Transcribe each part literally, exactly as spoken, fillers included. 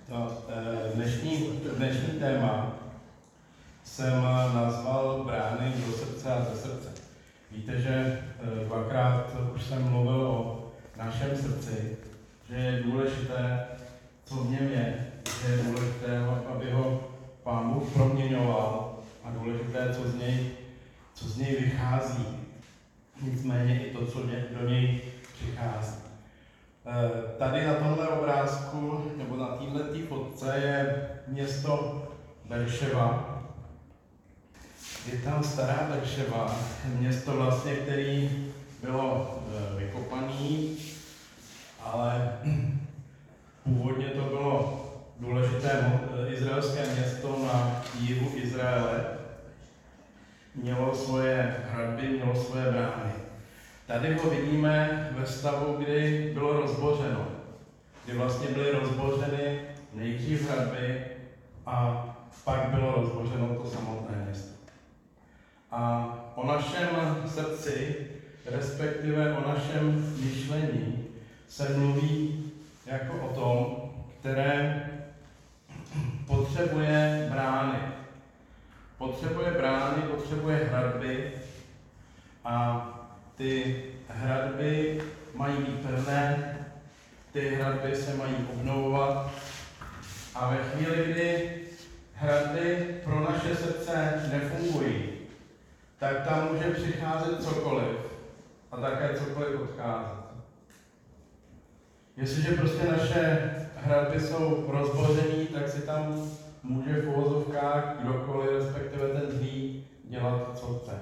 No, dnešní, dnešní téma jsem nazval Brány do srdce a ze srdce. Víte, že dvakrát už jsem mluvil o našem srdci, že je důležité, co v něm je, že je důležité, aby ho Pán Bůh proměňoval a důležité, co z něj, co z něj vychází. Nicméně i to, co do něj přichází. Tady na tomhle obrázku, nebo na této fotce je město Berševa. Je tam stará Berševa, město vlastně, které bylo vykopané, ale původně to bylo důležité izraelské město na jihu Izraele. Mělo svoje hradby, mělo svoje brány. Tady ho vidíme ve stavu, kdy bylo rozbořeno. Kdy vlastně byly rozbořeny nejdřív hradby a pak bylo rozbořeno to samotné město. A o našem srdci, respektive o našem myšlení, se mluví jako o tom, které potřebuje brány. Potřebuje brány, potřebuje hradby a ty hradby mají být pevné, ty hradby se mají obnovovat a ve chvíli, kdy hradby pro naše srdce nefungují, tak tam může přicházet cokoliv a také cokoliv odcházet. Jestliže prostě naše hradby jsou rozbořené, tak si tam může v uvozovkách kdokoliv, respektive ten zlý, dělat, co chce.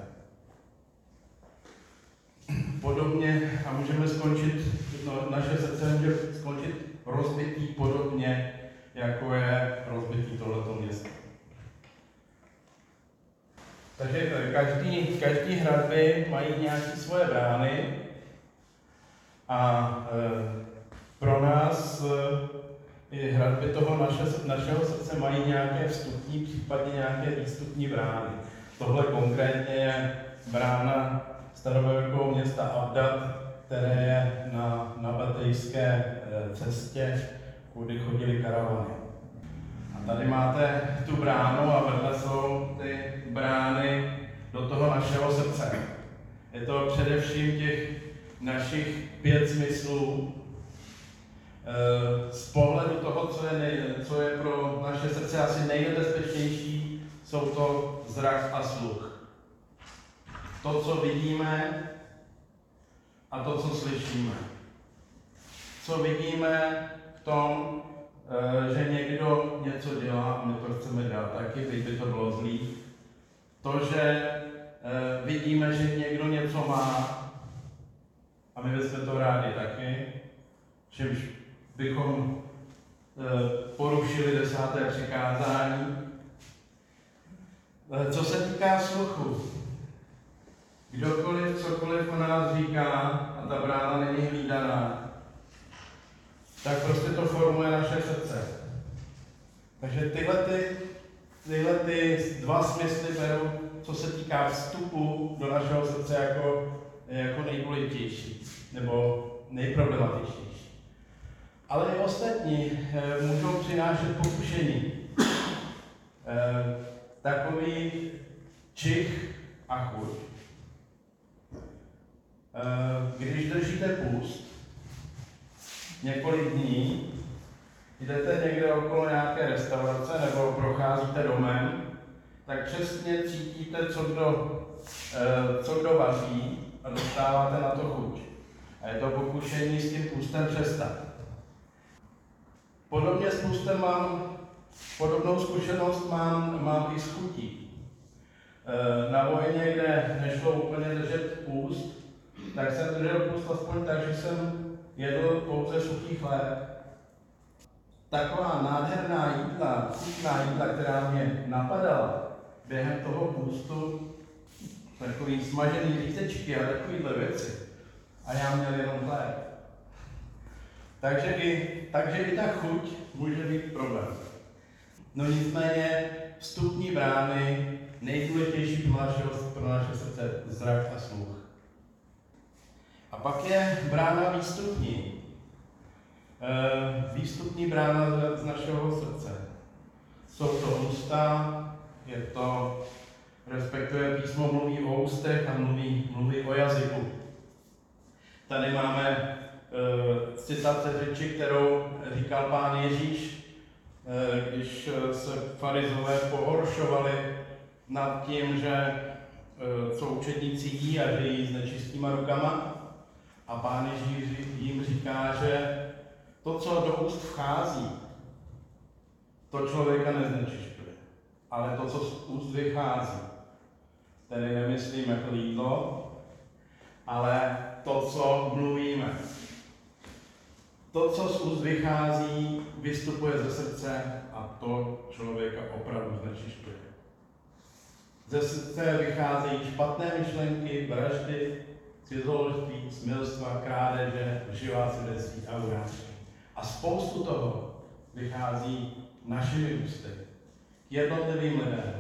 Podobně, a můžeme skončit, no, naše srdce může skončit rozbitý podobně, jako je rozbitý tohleto město. Takže každý, každý hradby mají nějaké svoje brány a e, pro nás i hradby toho naše, našeho srdce mají nějaké vstupní, případně nějaké výstupní brány. Tohle konkrétně je brána starověkého města Abdat, které je na, na Betejské cestě, kudy chodily karavany. A tady máte tu bránu a vedle jsou ty brány do toho našeho srdce. Je to především těch našich pět smyslů. Z pohledu toho, co je, nej, co je pro naše srdce asi nejnebezpečnější, jsou to zrak a sluch. To, co vidíme a to, co slyšíme. Co vidíme v tom, že někdo něco dělá a my to chceme dělat taky, byť by to bylo zlý. To, že vidíme, že někdo něco má a my bychom to rádi taky, čímž bychom porušili desáté přikázání. Co se týká sluchu, kdokoliv, cokoliv o nás říká a ta brána není hlídaná, tak prostě to formuje naše srdce. Takže tyhle, ty, tyhle ty dva smysly berou, co se týká vstupu do našeho srdce jako, jako nejdůležitější nebo nejproblematičtější. Ale i ostatní e, můžou přinášet pokušení. E, takový čich a chuť. E, když držíte půst několik dní, jdete někde okolo nějaké restaurace nebo procházíte domem, tak přesně cítíte, co kdo, e, co kdo vaří a dostáváte na to chuť. A je to pokušení s tím půstem přestat. Podobně s půstem mám, podobnou zkušenost mám, mám i s chutí. E, na vojně, kde nešlo úplně držet půst, tak jsem držel půst aspoň tak, že jsem jedl pouze suchý chléb. Taková nádherná jídla, chutná jídla, která mě napadala během toho půstu, takový smažený lístečky a takovýhle věci. A já měl jenom chléb. Takže i, takže i ta chuť může být problém. No nicméně vstupní brány, nejdůležitější pro naše, pro naše srdce, zrak a sluch. A pak je brána výstupní. Výstupní brána z našeho srdce. Jsou to ústa, je to, respektive písmo mluví o ústech a mluví, mluví o jazyku. Tady máme uh, citace řeči, kterou říkal pán Ježíš, uh, když se farizové pohoršovali nad tím, že uh, co učedníci jí a že jí s nečistýma rukama. A pán Ježíš jim říká, že to, co do úst vchází, to člověka neznečišťuje. Ale to, co z úst vychází, tedy nemyslím jako jídlo, ale to, co mluvíme. To, co z úst vychází, vystupuje ze srdce a to člověka opravdu znečišťuje. Ze srdce vycházejí špatné myšlenky, vraždy, cizoložství, smilstva, krádeže, lživá svědectví a urážky. A spoustu toho vychází našimi ústy k jednotlivým lidem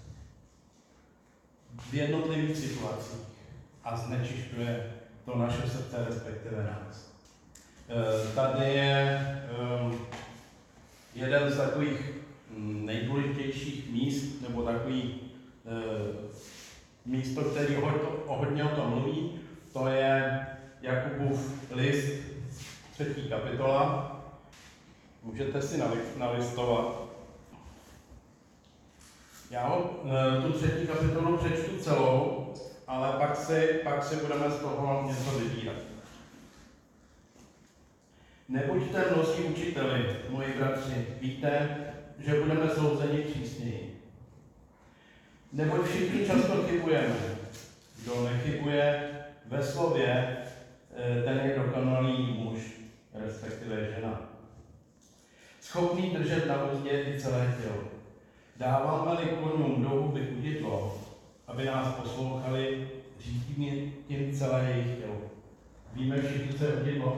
v jednotlivých situacích a znečišťuje to naše srdce, respektive nás. E, tady je um, jeden z takových nejdůležitějších míst, nebo takový e, místo, který ho, o hodně o tom mluví, to je Jakubův list, třetí kapitola. Můžete si nalistovat. Já ho, tu třetí kapitolu přečtu celou, ale pak si, pak si budeme z toho něco vybírat. Nebuďte mnozí učiteli, moji bratři, víte, že budeme souzeni přísněji. Neboť všichni často chybujeme. Kdo nechybuje ve slově, ten je dokonalý muž, respektive žena. Schopný držet na úzdě i celé tělo. Dáváme-li konům do huby udidlo, aby nás poslouchali, řídíme tím celé jejich tělo. Víme všichni, co je udidlo?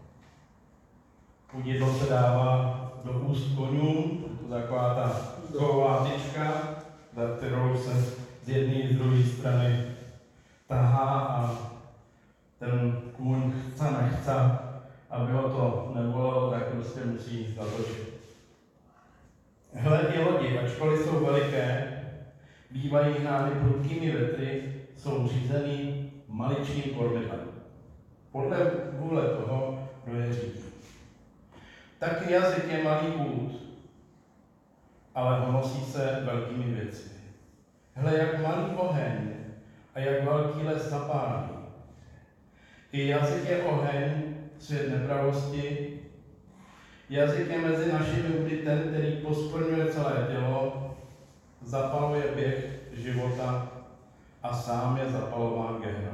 Udidlo se dává do úst konům, to je taková ta kovová tyčka, za kterou se z jedné i z druhé strany tahá a ten kůň chce nechce, aby ho to nebolelo, tak prostě musí zatočit. Hle, ty lodi, ačkoliv jsou veliké, bývají hnány prudkými vetry, jsou řízeny maličkým kormidlem. Podle vůle toho, kdo je řídí. Taky jazyk je malý úd, ale honosí se velkými věcmi. Hle, jak malý oheň a jak velký les zapálí. I jazyk je oheň, svět nepravosti. Jazyk je mezi našimi údy ten, který poskvrňuje celé tělo, zapaluje běh života a sám je zapalován gehnou.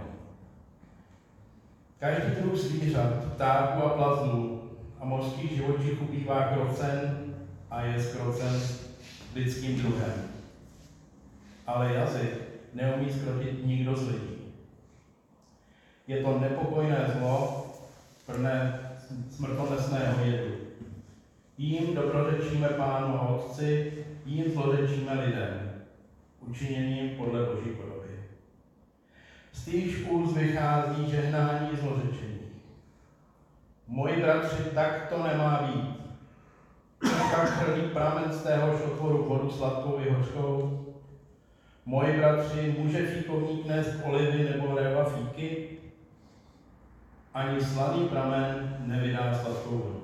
Každý druh zvířat, ptáků a plazů a mořských živočichů bývá krocen a je zkrocen lidským druhem. Ale jazyk neumí zkrotit nikdo z lidí. Je to nepokojné zlo, plné smrtonosného jedu. Jím dobrořečíme Pánu a Otci, jím zlořečíme lidem, učiněným podle Boží podoby. Z týchž úst vychází žehnání zlořečení. Moji bratři, tak to nemá být. Tak chrlí pramen z téhož otvoru vodu sladkou i hořkou. Moji bratři, může fíkovník nést olivy nebo réva fíky? Ani slaný pramen nevydá sladkou vodu.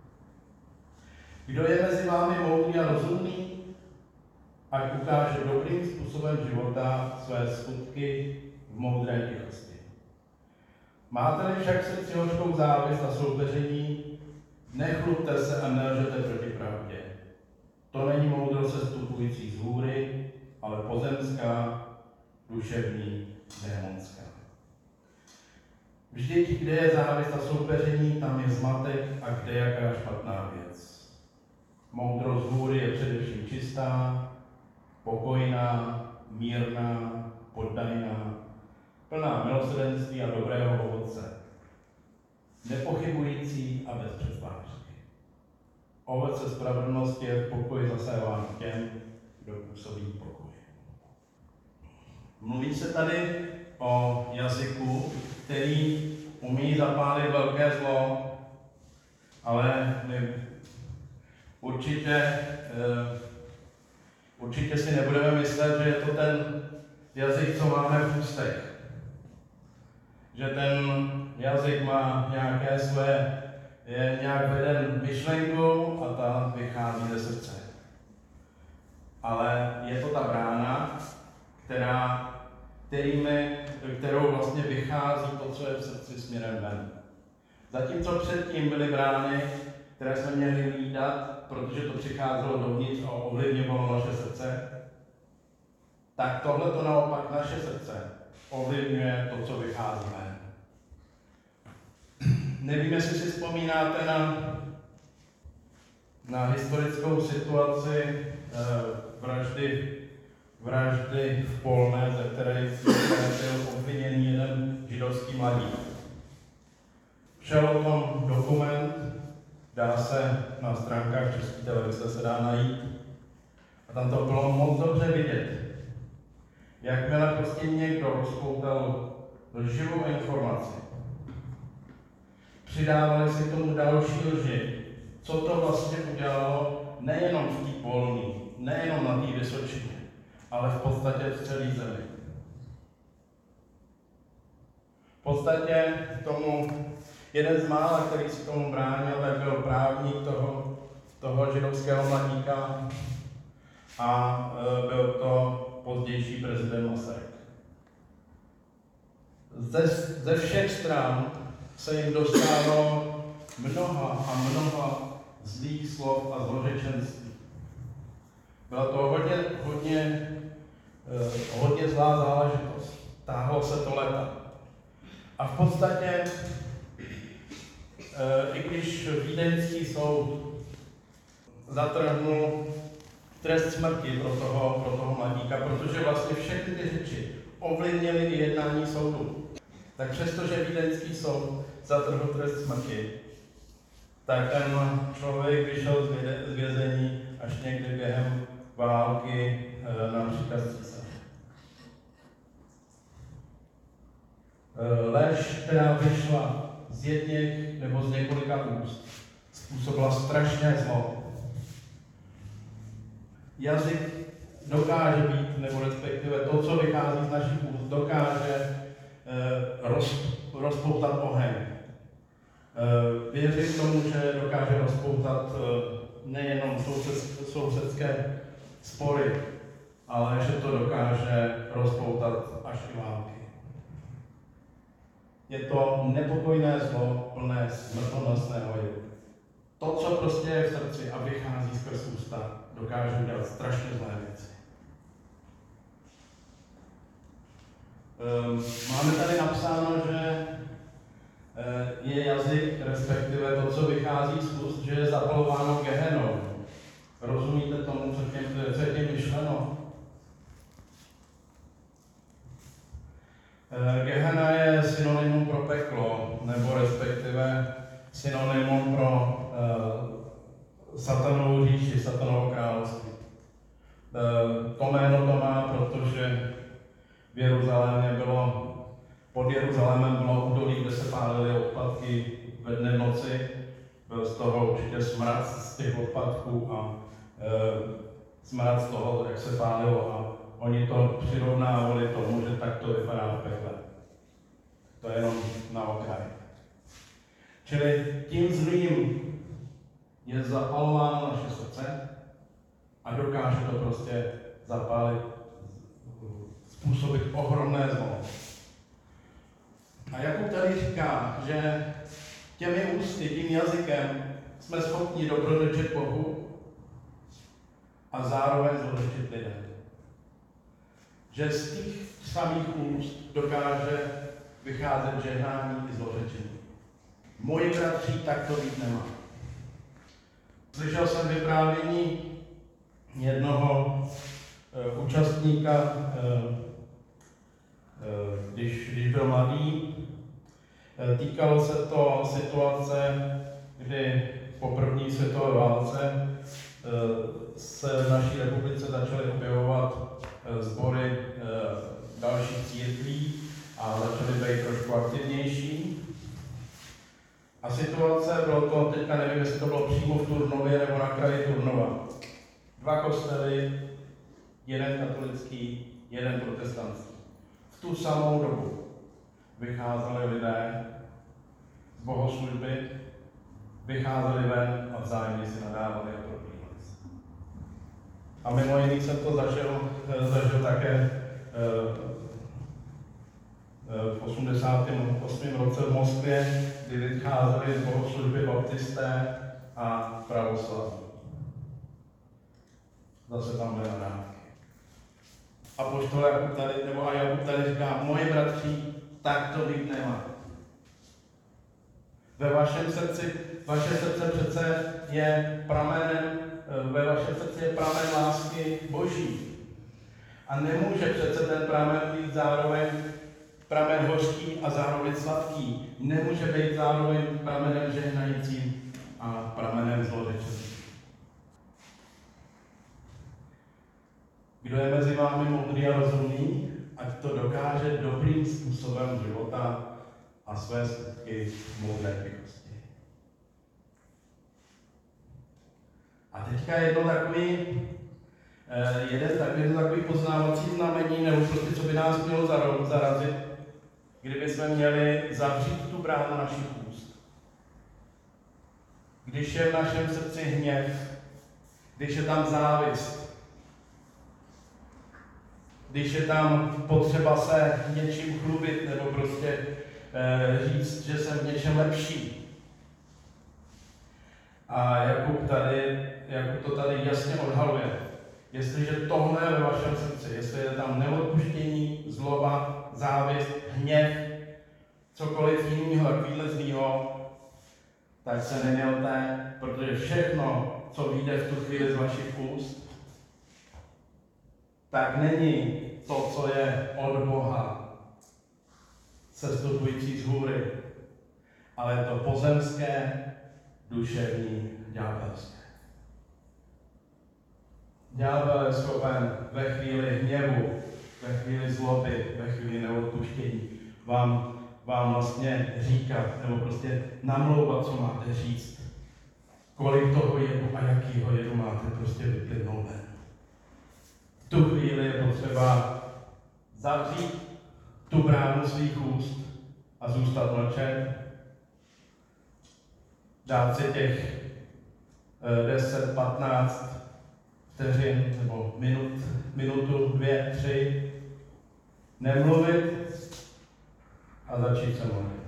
Kdo je mezi vámi moudrý a rozumný, ať ukáže dobrým způsobem života své skutky v moudré tichosti. Máte-li však srdci hořkou závist a soupeření, nechlubte se a nelžete proti pravdě. To není moudrost sestupující z hůry, ale pozemská, duševní, démonská. Vždyť, kde je závist a soupeření, tam je zmatek a kde jaká špatná věc. Moudrost hůry je především čistá, pokojná, mírná, poddajná, plná milosrdenství a dobrého ovoce, nepochybující a bez přetvářky. Ovoce spravedlnosti je v pokoji zaséván těm, kdo působí pokoj. Mluví se tady o jazyku, který umí zapálit velké zlo. ale my určitě, určitě si nebudeme myslet, že je to ten jazyk, co máme v ústech. Že ten jazyk má nějaké své, je nějak veden myšlenkou a ta vychází ze srdce. Ale je to ta brána, která, kterými, kterou vlastně vychází to, co je v srdci směrem ven. Zatímco předtím byly brány, které jsme měli hlídat, protože to přicházelo dovnitř a ovlivňovalo naše srdce, tak tohle to naopak naše srdce ovlivňuje to, co vychází ven. Nevím, jestli si vzpomínáte na, na historickou situaci eh, vraždy, vraždy v Polné, ze které byl obviněný jeden židovský mladík. Šel o tom dokument, dá se na stránkách České televize se dá najít. A tam to bylo moc dobře vidět. Jakmile prostě někdo rozpoutal lživou informaci, přidávali si k tomu další lži, co to vlastně udělalo nejenom v té Polní, nejenom na té Vysočině, ale v podstatě v celé zemi. V podstatě tomu jeden z mála, který si tomu bránil, tak byl právník toho, toho židovského mladíka a e, byl to pozdější prezident Masaryk. Ze, ze všech stran se jim dostávalo mnoha a mnoha zlých slov a zlořečenství. Byla to hodně, hodně, eh, hodně zlá záležitost. Táhlo se to leta. A v podstatě, eh, i když vídeňský soud zatrhnul trest smrti pro toho, pro toho mladíka, protože vlastně všechny ty řeči ovlivnily i jednání soudu, tak přestože vídeňský soud zatrhl trest smrti, tak ten člověk vyšel z vězení až někdy během války e, na příkaz císaře. E, lež, která vyšla z jedněch nebo z několika úst, způsobila strašné zlo. Jazyk dokáže být, nebo respektive to, co vychází z našich úst, dokáže e, roz, rozpoutat oheň. E, věřím tomu, že dokáže rozpoutat e, nejenom soused, sousedské spory, ale že to dokáže rozpoutat až i války. Je to nepokojné zlo, plné smrtonosného jedu. To, co prostě je v srdci a vychází skrz ústa, dokáže udělat strašně zlé věci. Um, máme tady napsáno, že uh, je jazyk, respektive to, co vychází z úst, že je zapalováno Gehenou. Rozumíte tomu, co tím, co je tím myšleno? Uh, Gehena je synonymum pro peklo, nebo respektive synonymum pro uh, satanovou říši, satanovo království. Uh, to jméno to má, protože v Jeruzalémě bylo, pod Jeruzalémem bylo údolí, kde se pálily odpadky ve dne v noci. Byl z toho určitě smrad z těch odpadků a uh, smrad z toho, jak se pálilo. A oni to přirovnávali tomu, že tak to vypadá v pekle. To je jenom na okraj. Čili tím zlým je zapalováno naše srdce a dokáže to prostě zapálit, způsobit ohromné zlo. A Jakub tady říká, že těmi ústy, tím jazykem jsme schopni dobrořečit Bohu a zároveň zlořečit lidem. Že z těch samých úst dokáže vycházet žehnání i zlořečení. Moji bratři, tak to být nemá. Slyšel jsem vyprávění jednoho uh, účastníka, uh, uh, když, když byl mladý. Uh, týkalo se to situace, kdy po první světové válce uh, se v naší republice začaly objevovat uh, sbory uh, dalších církví a začaly být trošku aktivnější. A situace, bylo to, teďka nevím, jestli to bylo přímo v Turnově nebo na kraji Turnova. Dva kostely, jeden katolický, jeden protestantský. V tu samou dobu vycházeli lidé z bohoslužby, vycházeli ven a vzájemně si nadávali a propínali se. A mimo jiný jsem to zažil, zažil také v osmdesátém osmém roce v Moskvě, kdy vycházeli z bohoslužby baptisté a pravoslavní. Zase tam byly nadávky. A apoštol Jakub tady, nebo a Jakub tady říká, moji bratři, tak to být nemá. Ve vašem srdci, vaše srdce přece je pramenem, ve vašem srdci je pramen lásky Boží. A nemůže přece ten pramen být zároveň pramen hořký a zároveň sladký. Nemůže být zároveň pramenem žehnajícím a pramenem zlořečeným. Kdo je mezi vámi moudrý a rozumný, ať to dokáže dobrým způsobem života a své skutky moudré tichosti. A teďka jedno takový, jeden takový, takový poznávací znamení, nebo prostě co by nás mělo zarazit, kdyby jsme měli zavřít tu bránu našich úst. Když je v našem srdci hněv, když je tam závist, když je tam potřeba se něčím chlubit nebo prostě e, říct, že jsem v něčem lepší. A Jakub, tady, Jakub to tady jasně odhaluje. Jestliže tohle je ve vašem srdci, jestli je tam neodpuštění, zloba, závist, hněv, cokoliv jiného takovýhle zlýho, tak se nemělte, protože všechno, co vyjde v tu chvíli z vašich úst, tak není to, co je od Boha, sestupující z hůry, ale je to pozemské, duševní, ďábelské. Ďábel je schopen ve chvíli hněvu, ve chvíli zloby, ve chvíli neodpuštění vám, vám vlastně říkat, nebo prostě namlouvat, co máte říct. Kolik toho jedu a jakýho jedu máte prostě vyplynul ven. V tu chvíli je potřeba zavřít tu bránu svých úst a zůstat mlčet. Dát si těch deset patnáct vteřin nebo minut, minutu, dvě, tři, nemluvit a začít se mluvit.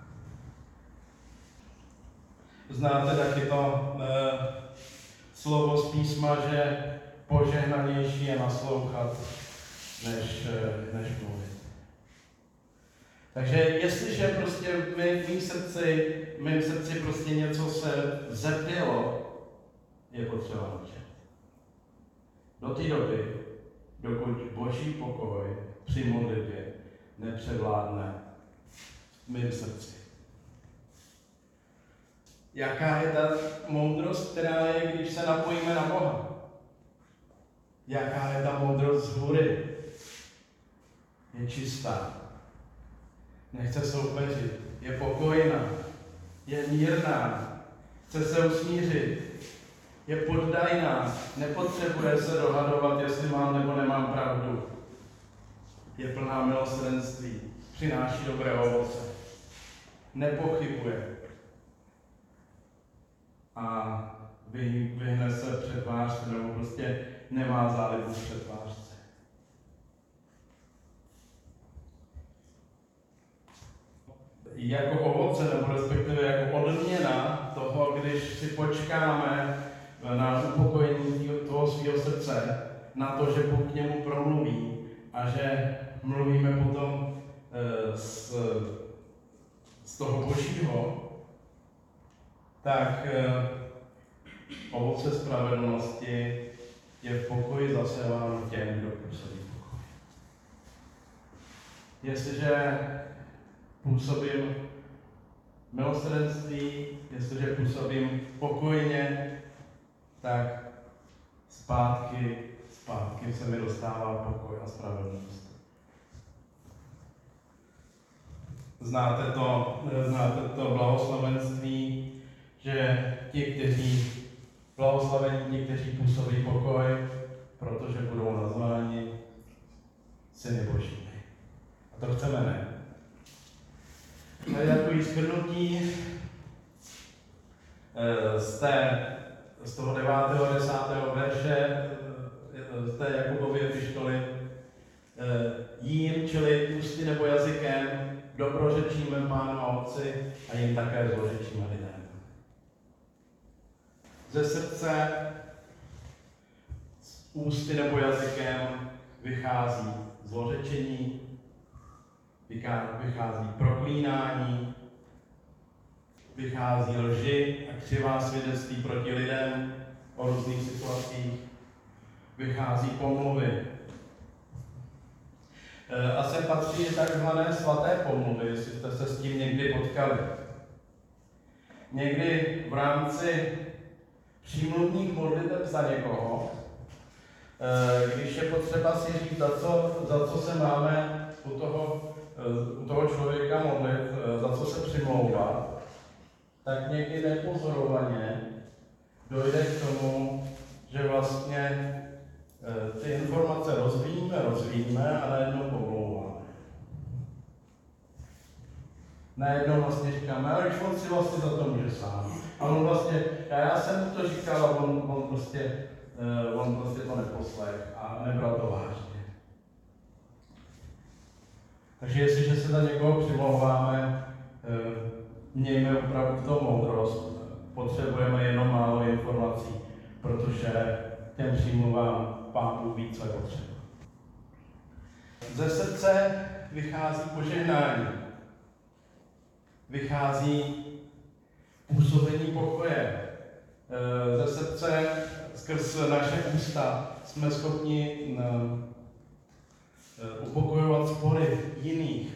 Znáte taky to e, slovo z písma, že požehnanější je naslouchat, než, než mluvit. Takže jestliže prostě v mým srdci, v mým srdci prostě něco se zepělo, je potřeba mlčet. Do té doby, dokud Boží pokoj při modlitbě nepřevládne v mém srdci. Jaká je ta moudrost, která je, když se napojíme na Boha? Jaká je ta moudrost z hůry? Je čistá. Nechce soupeřit. Je pokojná. Je mírná. Chce se usmířit. Je poddajná. Nepotřebuje se dohadovat, jestli mám nebo nemám pravdu. Je plná milosrdenství. Přináší dobré ovoce. Nepochybuje. A vyhne se přetvářce, nebo prostě nemá zálibu v přetvářce. Jako ovoce, nebo respektive jako odměna toho, když si počkáme na upokojení toho svého srdce, na to, že Bůh k němu promluví a že mluvíme potom z, z toho Božího, tak ovoce spravedlnosti je v pokoji zaséváno těm, kdo působí pokoj. Jestliže působím milosrdenství, jestliže působím pokojně, tak zpátky, zpátky se mi dostává pokoj a spravedlnost. Znáte to, znáte to blahoslavenství, že ti, kteří blahoslavení, ti, kteří působí pokoj, protože budou nazváni syny božími. A to chceme, ne? Tady takový shrnutí z, té, z toho devátého desátého verše z té Jakubovy epištoly. Jím, čili ústy nebo jazykem, dobrořečíme Pánu a Otci a jim také zlořečíme lidem. Ze srdce, z ústy nebo jazykem vychází zlořečení, vychází proklínání, vychází lži a křivá svědectví proti lidem o různých situacích, vychází pomluvy. A sem patří takzvané svaté pomluvy, jestli jste se s tím někdy potkali. Někdy v rámci přímluvných modliteb za někoho, když je potřeba si říct, za co, za co se máme u toho, u toho člověka modlit, za co se přimlouvat, tak někdy nepozorovaně dojde k tomu, že vlastně ty informace rozvíjíme, rozvíjíme a najednou pomlouváme. Najednou vlastně říkáme, ale když on si vlastně za to může sám. A on vlastně, já, já jsem mu to říkal a on, on, prostě, on prostě to neposlech a nebral to vážně. Takže jestliže se za někoho přimlouváme, mějme opravdu v tom moudrost. Potřebujeme jenom málo informací, protože těm přímluvám Pán Bůh ví, co je potřeba. Ze srdce vychází požehnání. Vychází působení pokoje. Ze srdce skrz naše ústa jsme schopni upokojovat spory jiných.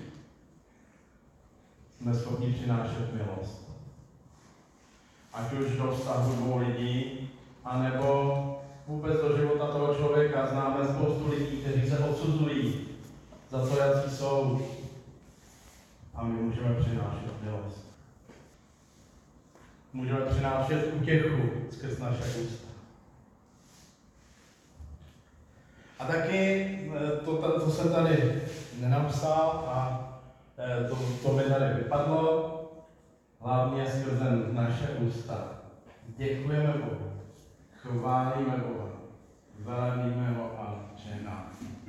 Jsme schopni přinášet milost. Ať už do vztahu dvou lidí, anebo vůbec do života toho člověka. Známe spoustu lidí, kteří se odsuzují za to, jaký jsou. A my můžeme přinášet milost. Můžeme přinášet útěchu skrz naše ústa. A taky, to, to, to jsem tady nenapsal a to, to mi tady vypadlo, hlavně skrze naše ústa. Děkujeme Bohu, chválíme Boha, velebíme ho a žehnáme.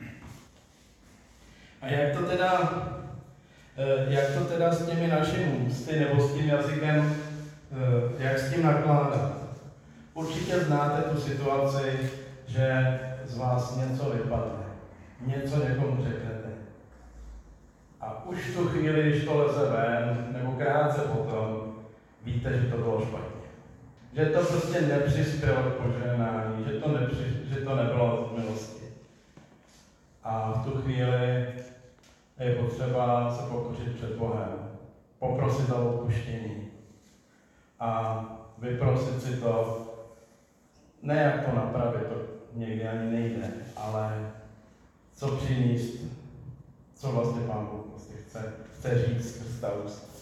A jak to teda, jak to teda s těmi našimi ústy nebo s tím jazykem, jak s tím nakládat? Určitě znáte tu situaci, že z vás něco vypadne, něco někomu řeknete. A už v tu chvíli, když to leze ven, nebo krátce potom, víte, že to bylo špatně. Že to prostě nepřispělo k požehnání, že to, nepři, že to nebylo z milosti. A v tu chvíli je potřeba se pokořit před Bohem, poprosit za odpuštění a vyprosit si to, ne jak to napravit, to někdy ani nejde, ale co přinést, co vlastně Pán Bůh vlastně chce, chce říct skrz ta ústa.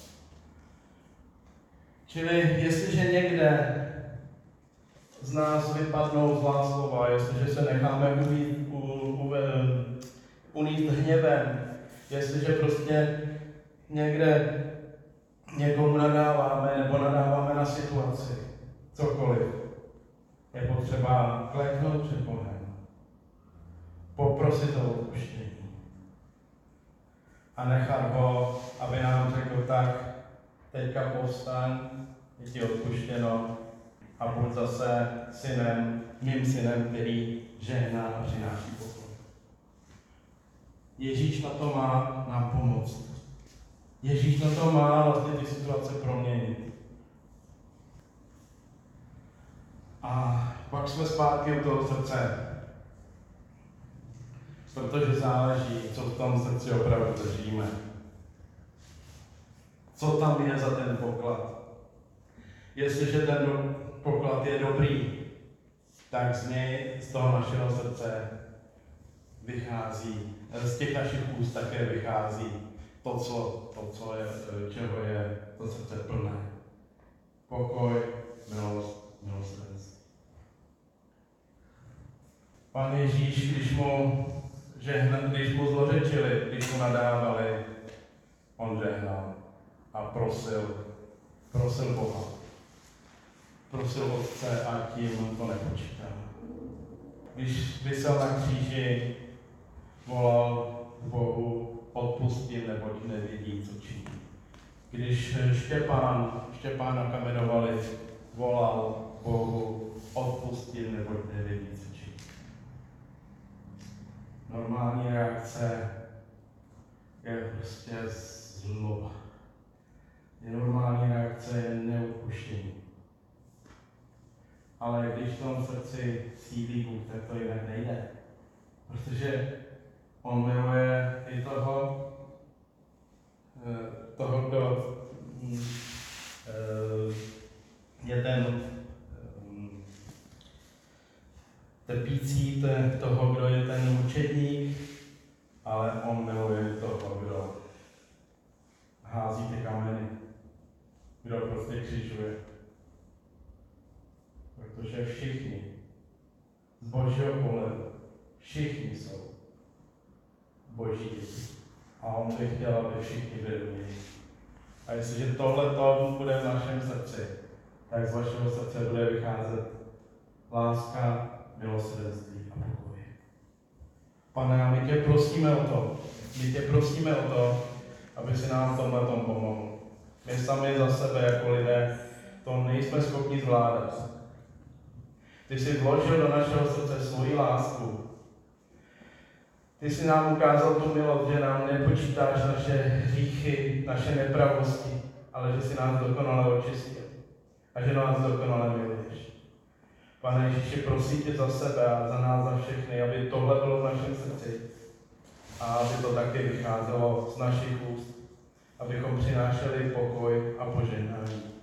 Čili jestliže někde z nás vypadnou zlá slova, jestliže se necháme unít, u, u, unít hněvem, jestliže prostě někde někomu nadáváme nebo nadáváme na situaci, cokoliv, je potřeba kleknout před Bohem, poprosit o odpuštění a nechat ho, aby nám řekl tak, teďka povstaň, je ti odpuštěno a buď zase synem, mým synem, který žehná a přináší pokoj. Ježíš na to má nám pomoct. Ježíš na to má vlastně ty situace proměnit. A pak jsme zpátky u toho srdce. Protože záleží, co v tom srdci opravdu držíme. Co tam je za ten poklad. Jestliže ten poklad je dobrý, tak z něj, z toho našeho srdce vychází, z těch našich úst také vychází to, co, to, co je, čeho je to srdce plné. Pokoj, milost, milosrdenství. Pán Ježíš, když mu, žehna, když mu zlořečili, když mu nadávali, on žehnal a prosil, prosil Boha. Prosil Otce a tím to nepočítal. Když visel na kříži, volal k Bohu, odpustím, neboť nevědí, co činí. Když Štěpán, Štěpána kamenovali, volal Bohu, odpustím, neboť nevědí, co činí. Normální reakce je prostě zloba. Je normální reakce je neodpuštění. Ale když v tom srdci sídlí Bůh, tak to jinak nejde. Protože on miluje i toho, toho, kdo je ten trpící, toho, kdo je ten mučedník, ale on miluje toho, kdo hází ty kameny, kdo prostě křižuje. Protože všichni z Božího pohledu, všichni jsou Boží děti. A on by chtěl, aby všichni byli v něj. A jestliže tohleto bude v našem srdci, tak z vašeho srdce bude vycházet láska, milosrdenství a pokoj. Pane, my tě prosíme o to, my tě prosíme o to, aby si nám v tomhle tom pomohl. My sami za sebe jako lidé to nejsme schopni zvládat. Ty jsi vložil do našeho srdce svoji lásku. Ty jsi nám ukázal tu milost, že nám nepočítáš naše hříchy, naše nepravosti, ale že jsi nás dokonale očistil a že nás dokonale miluješ. Pane Ježíši, prosím tě za sebe a za nás, za všechny, aby tohle bylo v našem srdci a aby to taky vycházelo z našich úst, abychom přinášeli pokoj a požehnání.